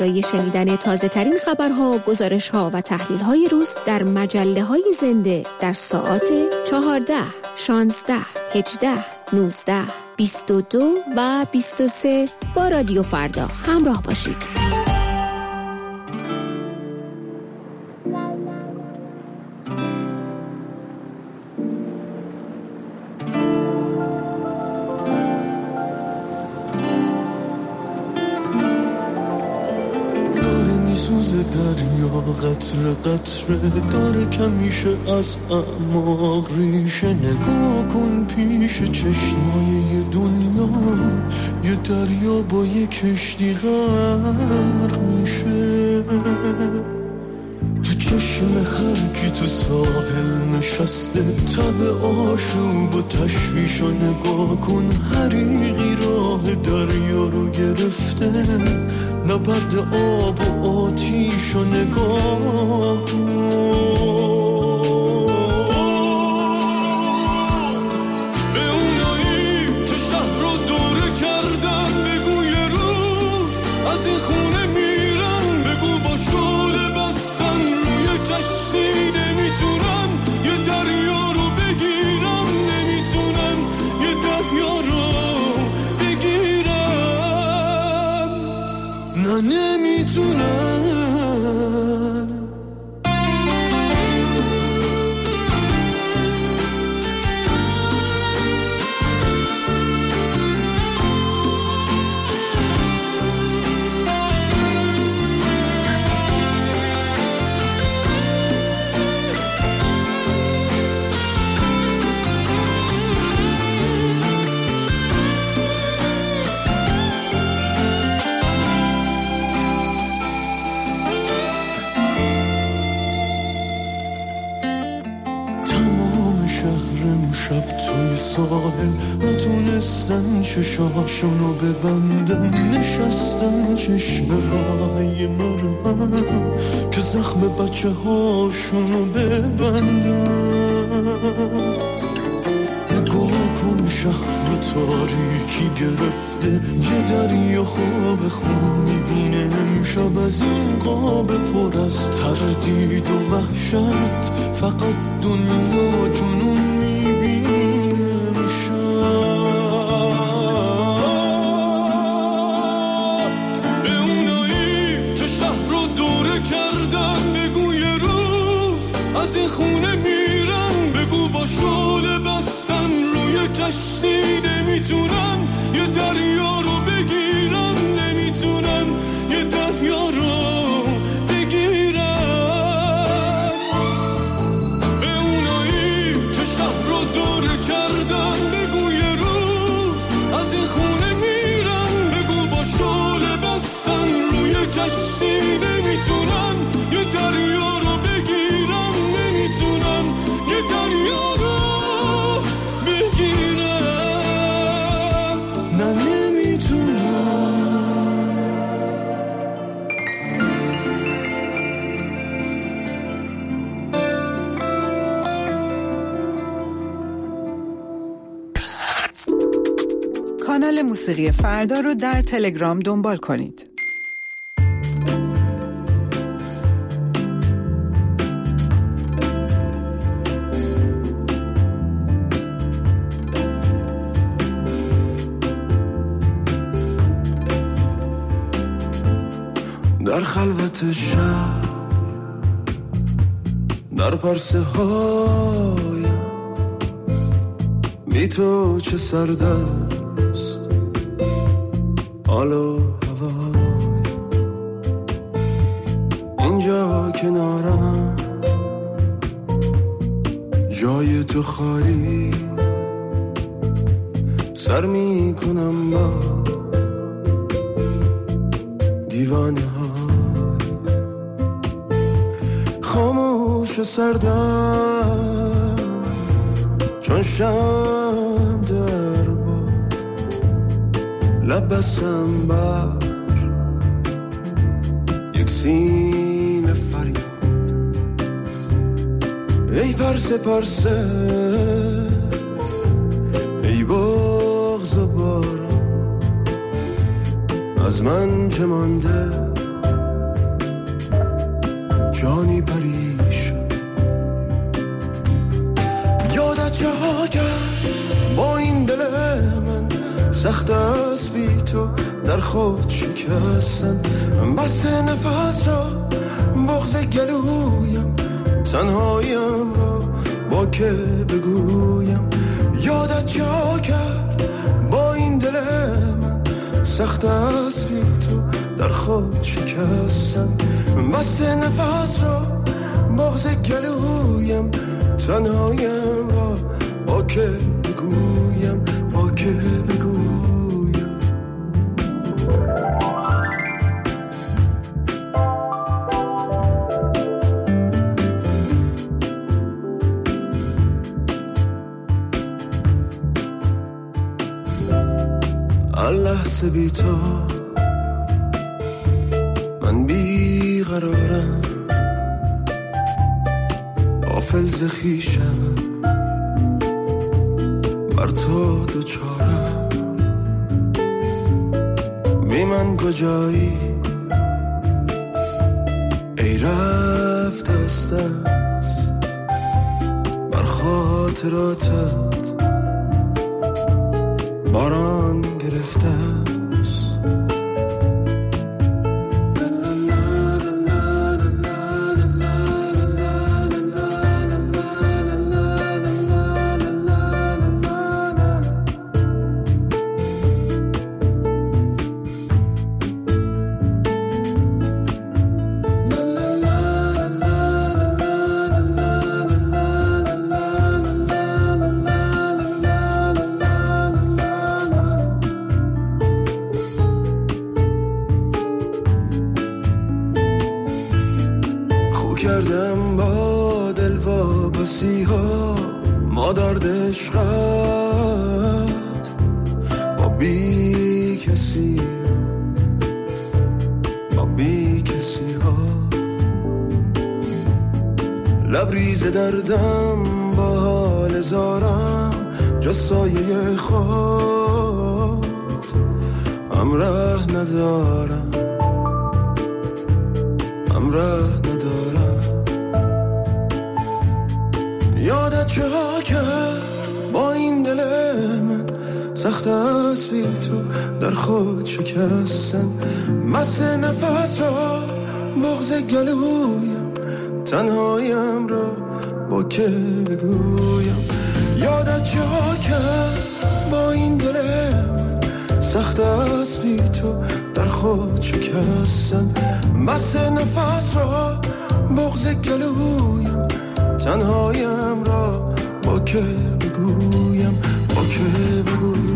برای شنیدن تازه ترین خبرها، گزارشها و تحلیل‌های روز در مجله‌های زنده در ساعات 14، 16، 18، 19، 22 و 23 با رادیو فردا همراه باشید. قطره قطره داره کمیشه از اعماق ریشه. نگاه کن پیش چشمای دنیا، یه دریا با یه کشتی غرق میشه. تو چشم هر کی تو ساحل نشسته، تب آشوب و تشویش رو نگاه کن. حریقی راه دریا رو گرفته، نبرد آب و آتیش رو نگاه کن. به اونایی که شهر رو دوره کردن بگو یه روز از این خونه میرن. بگو با شعله بستن روی کشتی نمیتونن یه دریا رو بگیرن. نمیتونن یه دریا رو بگیرن. نه نمیتونن. نتونستن چشاشونو ببندن، نشستن چشم رای مرهم که زخم بچه هاشونو ببندن. نگاه کن شهر تاریکی گرفته، یه دریا خواب خون میبینه امشب. از این قاب پر از تردید و وحشت، فقط دنیا جنون میبینه. از این خونه میرن. بگو با شعله بستن روی کشتی نمیتونن یه دریا رو بگیرن. نمیتونن یه دریا رو بگیرن. به اونایی که شهر رو دوره کردن بگو یه روز از این خونه میرن. بگو با شعله بستن روی کشتی نمیتونن یه دریا رو بگیرن. نمیتونن یه دریا رو بگیرن. نه نمیتونن. کانال موسیقی فردا رو در تلگرام دنبال کنید. در خلوت شب، در پرسه هایم، بی تو چه سردست حال و هوایم. اینجا کنارم جای تو خالی، سر می کنم با دیوانه های. خاموش و سردم چون شم در باد، لبسم بر یک سیم فریاد. ای پرسه پرسه، ای بغض و باران، از من چه مانده جانی پریشان. یادت جا کرد با این دل من سخت است بی تو در خود شکستن. بس نفس را بغض گلویم تنهایم را با که بگویم. یادت جا کرد با این دل من سخت است بی تو در خود شکستن. بس نفس را بغض گلویم تنهایم را با که بگویم، با که بگویم. لحظه بی تو من بی قرارم، غافل ز خویشم بر تو دوچارم. بی من کجایی ای رفت از دست بر خاطراتت باران گرفته است. کردم با دل وابستی ها مادر عشقت با بی کسی ها لبریز دردم با حال زارم جز سایه خود همراه ندارم، همراه ندارم. یادت جا کرد با این دل من سخت است بی تو در خود شکستن. مس نفس را بغض گلویم تنهایم را با که بگویم. یادت جا کرد با این دل من سخت است بی تو در خود شکستن. مس نفس را بغض گلویم تنهایم را با که بگویم، با که بگویم.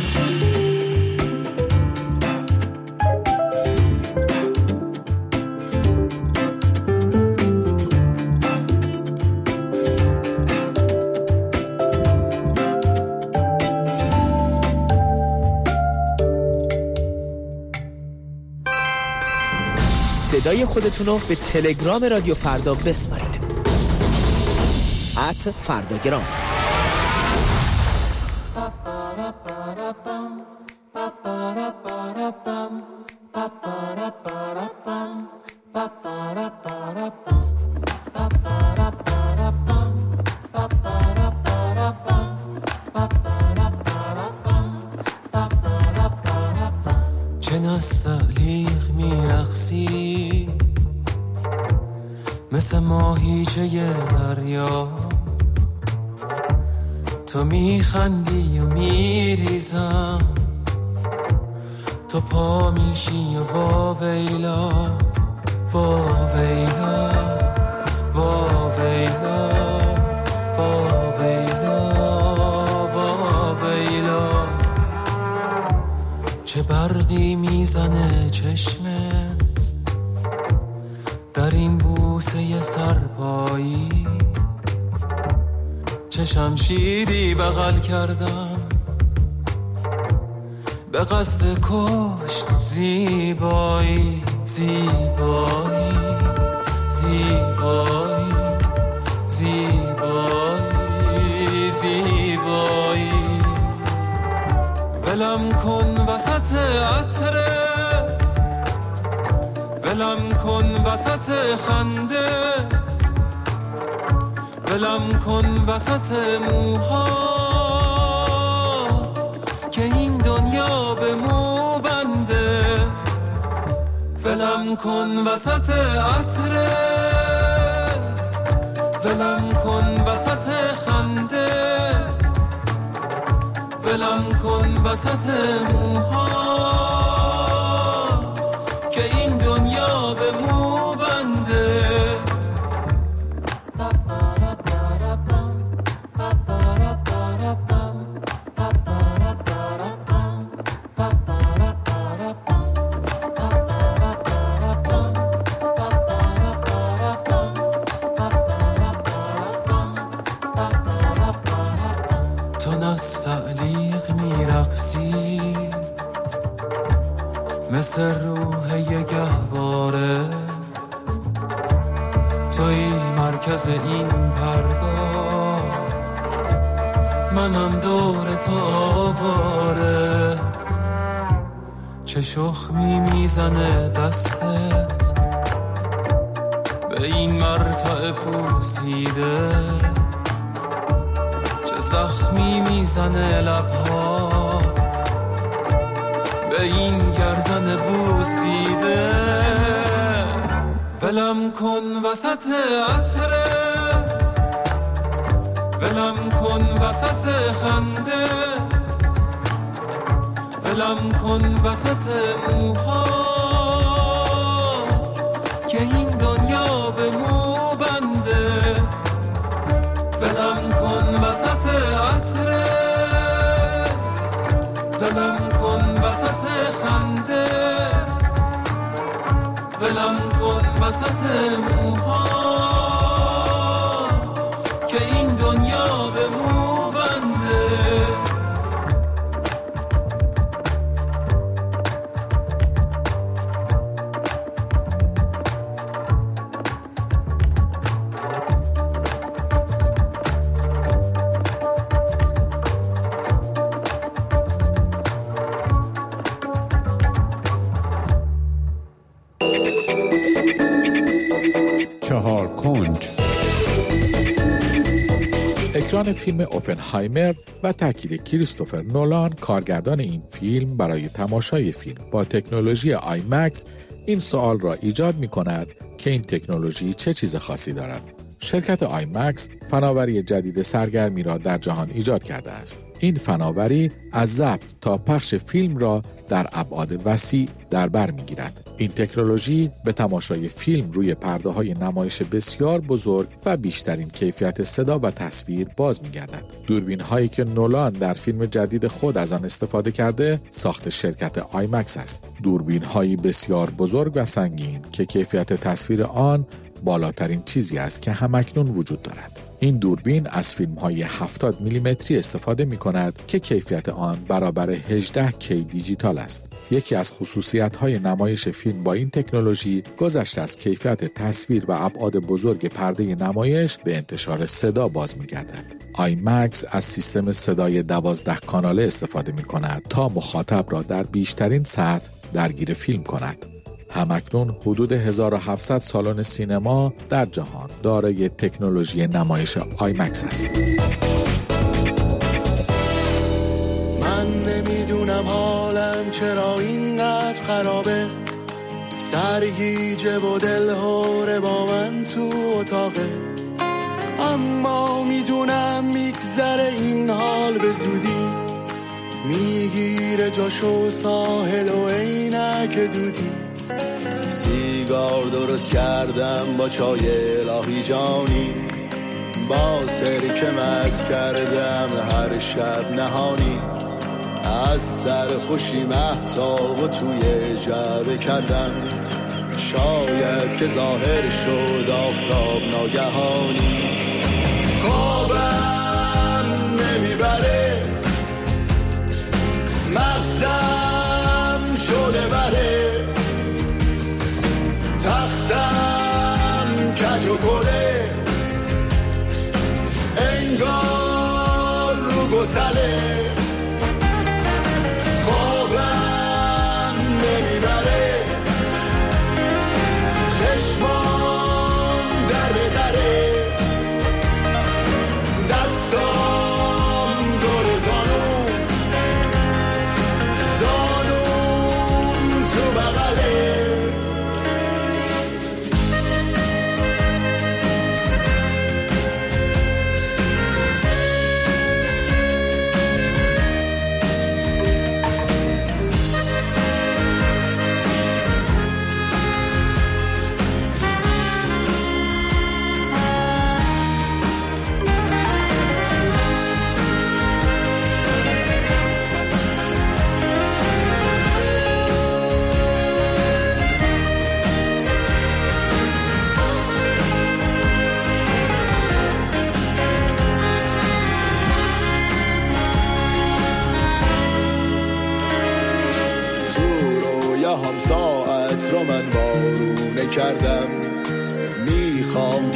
صدای خودتونو به تلگرام رادیو فردا بسپارید. @فرداگرام. چه نستعلیق میرقصی مثل ماهیچه دریا، تو میخندی و میریزم، تو پا میشی و واویلا واویلا واویلا واویلا واویلا. چه برقی میزنه چشمت در این بوسه سرپایی، چه شمشیری بغل کردم به قصد کشت زیبایی زیبایی زیبایی زیبایی زیبایی. ولم کن وسط عطرت، ولم کن وسط خنده، ولم کن وسط موهات که این دنیا به مو بنده، ولم کن وسط عطرت، ولم کن وسط خنده، ولم کن وسط موهات که این دنیا به مو بنده. مثل روح یه گهواره، توی مرکز این پرگاه، منم دور تو آواره. چه شخمی میزنه دستت به این مرتع پوسیده، چه زخمی میزنه لبهات به این گردن بوسیده. ولم کن وسط عطرت، ولم کن وسط خنده، ولم کن وسط موهات که این دنیا به مو بنده، ولم کن وسط عطرت، ولم کن وسط خنده، ولم کن وسط موهات که این دنیا به مو بنده. اکران فیلم اوپنهایمر و تاکید کریستوفر نولان کارگردان این فیلم برای تماشای فیلم با تکنولوژی آیمکس این سوال را ایجاد می کند که این تکنولوژی چه چیز خاصی دارد. شرکت آیمکس فناوری جدید سرگرمی را در جهان ایجاد کرده است. این فناوری از ضبط تا پخش فیلم را در ابعاد وسیع در بر می‌گیرد. این تکنولوژی به تماشای فیلم روی پرده‌های نمایش بسیار بزرگ و بیشترین کیفیت صدا و تصویر باز می‌گردد. دوربین‌هایی که نولان در فیلم جدید خود از آن استفاده کرده، ساخت شرکت آیمکس است. دوربین‌هایی بسیار بزرگ و سنگین که کیفیت تصویر آن بالاترین چیزی است که همکنون وجود دارد. این دوربین از فیلم‌های 70 میلیمتری استفاده می‌کند که کیفیت آن برابر 18K دیجیتال است. یکی از خصوصیت‌های نمایش فیلم با این تکنولوژی گذشته از کیفیت تصویر و ابعاد بزرگ پرده نمایش به انتشار صدا باز می‌گردد. آیمکس از سیستم صدای 12 کاناله استفاده می‌کند تا مخاطب را در بیشترین سطح درگیر فیلم کند. همکنون حدود 1700 سالن سینما در جهان دارای تکنولوژی نمایش آیمکس است. من نمیدونم حالم چرا اینقدر خرابه، سرگیجه و دلهوره با من تو اتاقه، اما میدونم میگذره این حال به زودی، میگیره جاشو ساحل و عینک دودی. سیگار درست کردم با چای الهی جانی، با سرکه مست کردم هر شب نهانی، از سر خوشی مهتاب و توی جعبه کردم، شاید که ظاهر شد آفتاب ناگهانی. خوابم نمیبره، مغزم شده بره، تختم کج و کله، انگار رو گسله. خوابم نمیبره،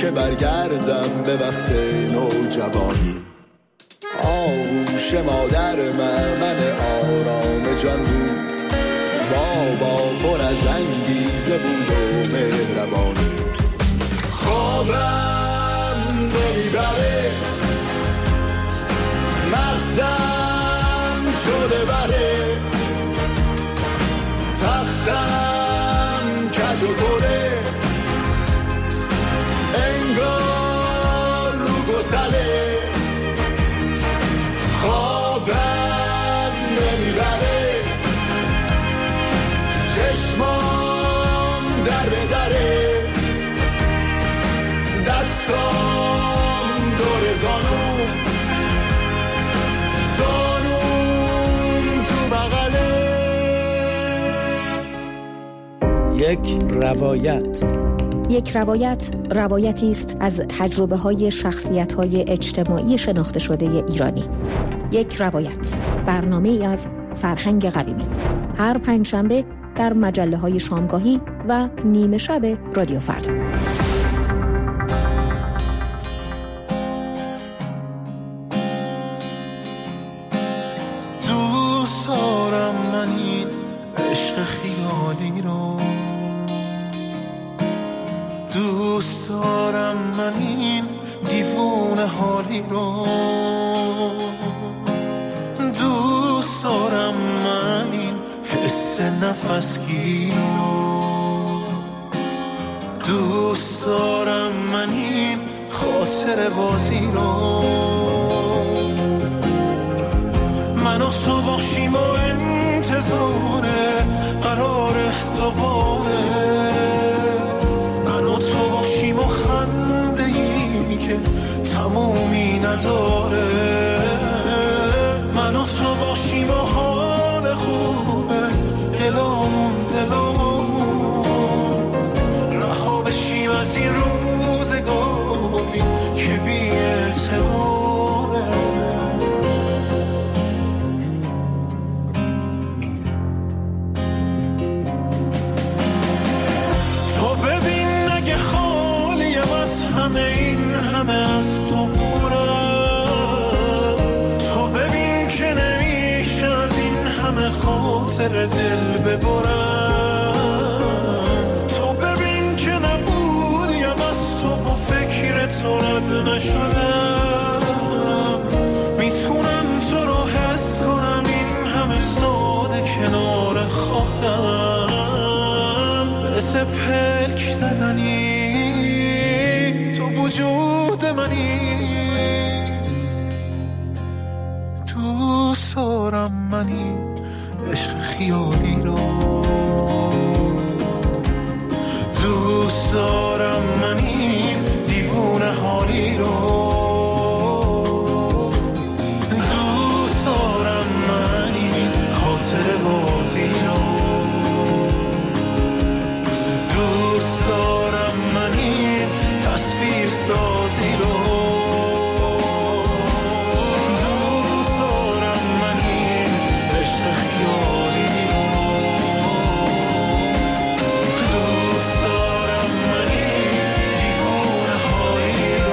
که برگردم به وقت نوجوانی. آغوش مادر من آرام جان بود، بابا پر از انگیزه بود و مهربانی. خوابم نمیبره، مغزم شده بره، تختم کج و کوره، انگار رو گسله. خوابم نمیبره، چشمام دره دره، دستام دور زانوم، زانوم تو بغله. یک روایت روایتی است از تجربه‌های شخصیت‌های اجتماعی شناخته شده ایرانی. یک روایت، برنامه‌ای از فرهنگ قویمی، هر پنجشنبه در مجله‌های شامگاهی و نیمه شب رادیو فردا. دوست دارم من این عشق خیالی رو، دوست دارم من این دیوونه حالی رو، دوست دارم من این حس نفسگیر رو، دوست دارم من این خاطر بازی رو. من و تو باشیم و انتظار قرار دوباره، من و تو باشیم و خنده ای که تمومی نداره، من و تو باشیم و حال خوبه دلامون رها بشیم از این روزگاری که بی اعتباره. تو ببین اگه خالیم از همه این همه از تو پورم، تو ببین که نمیشه از این همه خاطر دل ببرم، تو ببین که نبودیم از تو و فکر تو رد نشدم، میتونم تو رو حس کنم این همه ساده کنار خودم، مثل پلک زدنی تو وجود منی. دوست دارم منی عشق خیالی رو، دوست دارم منی دیوونه حالی رو، دوست دارم منی خاطر بازی رو، دوست دارم منی تصویر سازی رو، دوست دارم منی عشق خیالی رو، دوست دارم منی دیوونه حالی رو.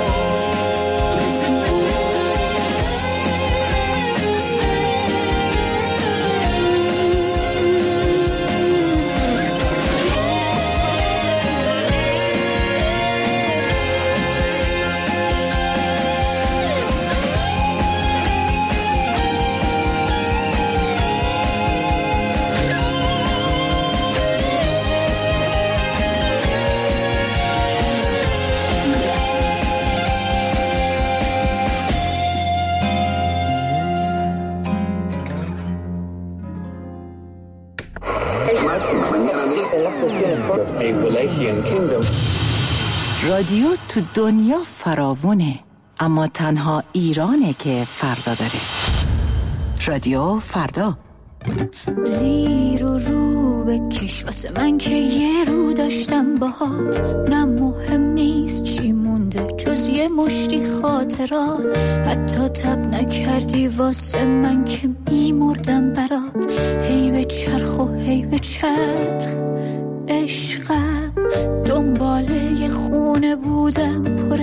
رادیو تو دنیا فراوونه، اما تنها ایرانه که فردا داره. رادیو فردا. زیر و رو بکش واسه من که یه رو داشتم باهات، نه مهم نیست چی مونده جز یه مشتی خاطرات، حتی تب نکردی واسه من که میمردم برات، هی به چرخ و هی به چرخ عشقم، دنباله یه خونه بودم پر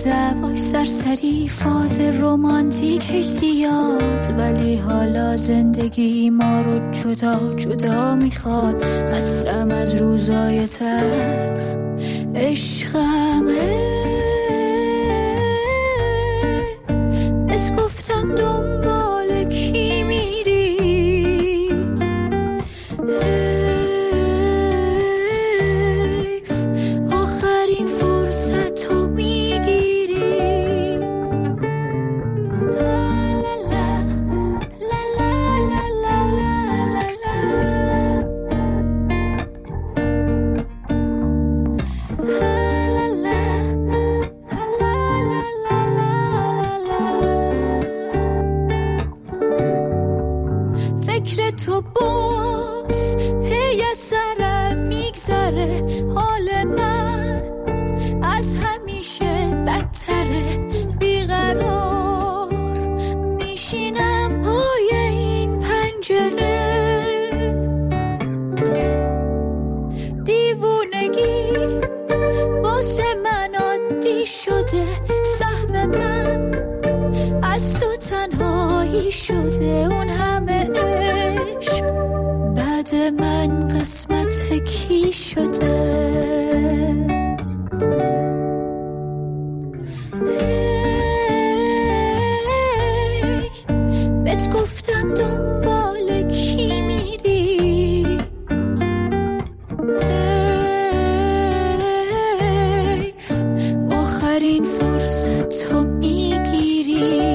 دعواش سرسری، فاز رومانتیکش زیاد، ولی حالا زندگی ما رو جدا جدا میخواد. خستم از روزای تلخ، عشقمه بهت گفتم دنبال کی میری، آخرین فرصت رو میگیری. فکر تو باز هی از سرم میگذره، حال من از همیشه بدتره، بیقرار میشینم پای این پنجره. دیوونگی واسه من عادی شده، سهم من از تو تنهایی شده، اون همه عشق بعد من قسمت کی شده. بهت گفتم دنبال کی میری، آخرین فرصت رو میگیری.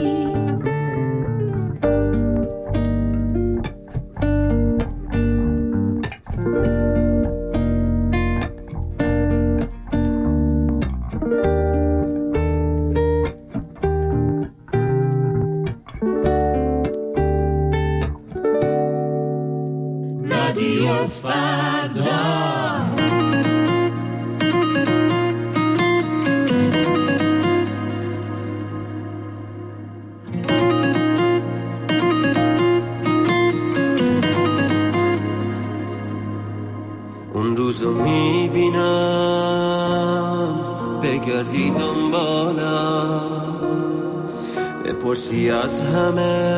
رادیو فردا. اون روزو میبینم بگردی دنبالم، بپرسی از همه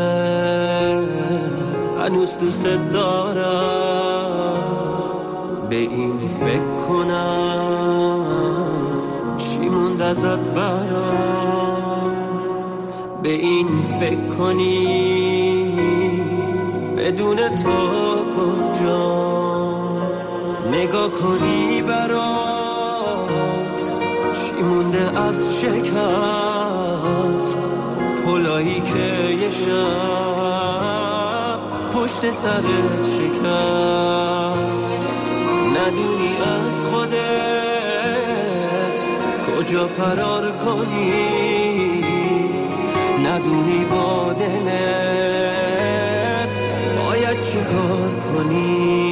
هنوز دوست دارم، به این فکر کنم چی موند ازت برام، به این فکر کنی بدون تو کجا، نگاه کنی برات چی مونده از شکست، پلایی که یه شب پشت سرت شکست، ندونی از خودت کجا فرار کنی، ندونی با دلت باید چه کار کنی.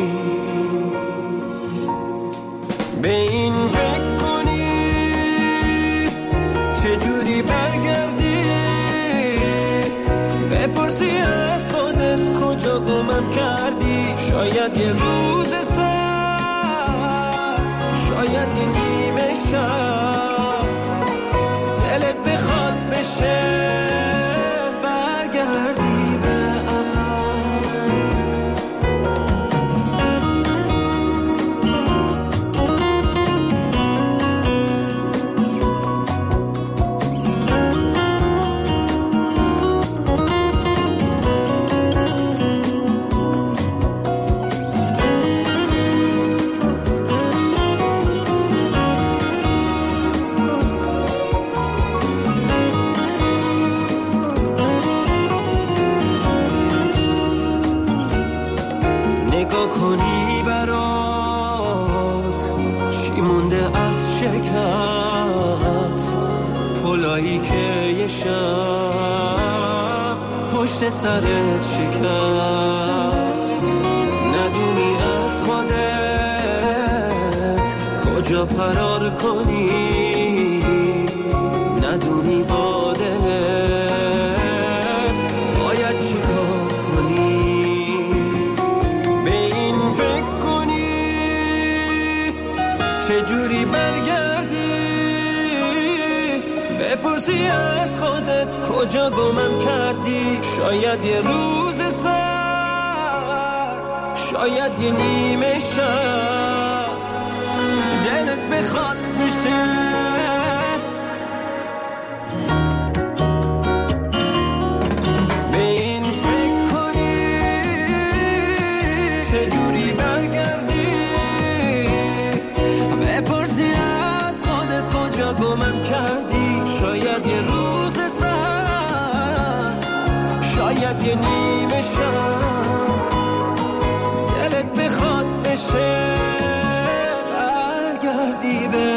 به این فکر کنی چجوری برگردی، بپرسی از خودت کجا گمم کردی، شاید یه روز سر، شاید یه نیمه شب دلت بخواد بشه برگردی به کنی برات چی مونده از شکست، پلایی که یه شب پشت سرت شکست، ندونی از خودت کجا فرار کنی، ندونی با دلت باید چی کار کنی. چجوری برگردی بپرسی از خودت کجا گمم کردی. شاید یه روز سر، شاید یه نیمه شب دلت بخواد بشه. به این فکر کنی چجوری برگردی. بپرسی از خودت کجا گمم کردی. شاید یه روز سر، شاید یه نیمه شب دلت بخواد بشه برگردی به